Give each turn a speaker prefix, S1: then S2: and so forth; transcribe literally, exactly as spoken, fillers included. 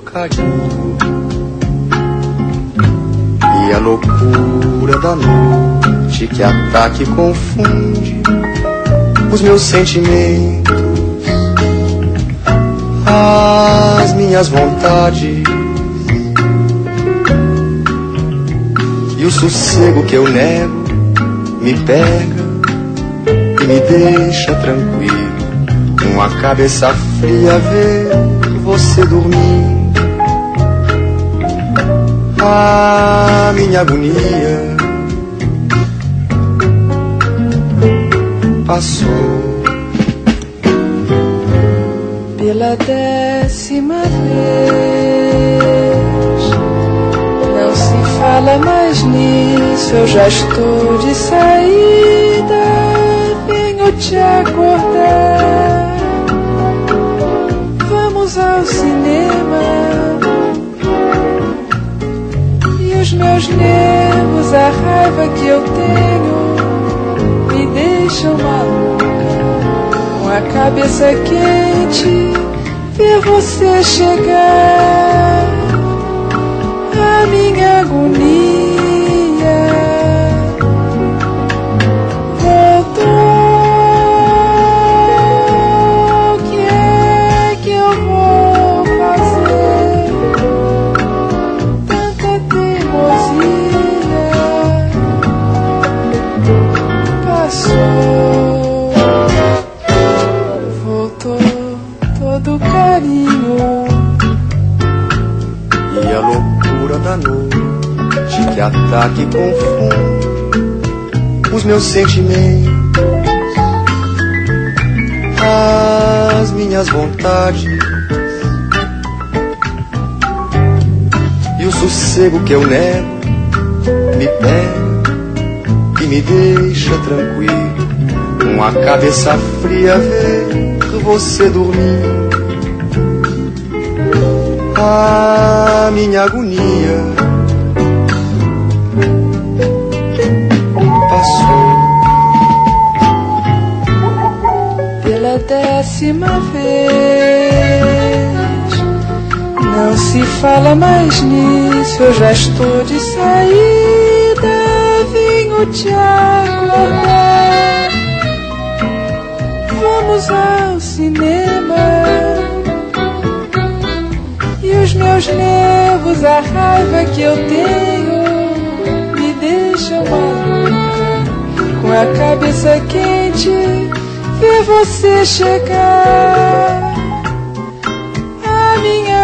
S1: carinho e a loucura da noite que ataca e confunde os meus sentimentos, as minhas vontades e o sossego que eu nego me pega e me deixa tranquilo, com a cabeça fria ver você dormir. A minha agonia passou.
S2: Pela décima vez, não se fala mais nisso, eu já estou de saída, venho te acordar. Vamos ao cinema, e os meus nervos, a raiva que eu tenho, me deixam maluca, com a cabeça quente, ver você chegar. A minha agonia voltou. O que é que eu vou fazer? Tanta teimosia passou. Voltou todo o carinho
S1: e a loucura da noite que ataca e confunde os meus sentimentos, as minhas vontades e o sossego que eu nego me pega e me deixa tranquilo, com a cabeça fria ver você dormir. A minha agonia passou.
S2: Pela décima vez, não se fala mais nisso, eu já estou de saída, venho te acordar. Vamos ao cinema, e os meus nervos, a raiva que eu tenho, me deixam maluca, com a cabeça quente, ver você chegar. A minha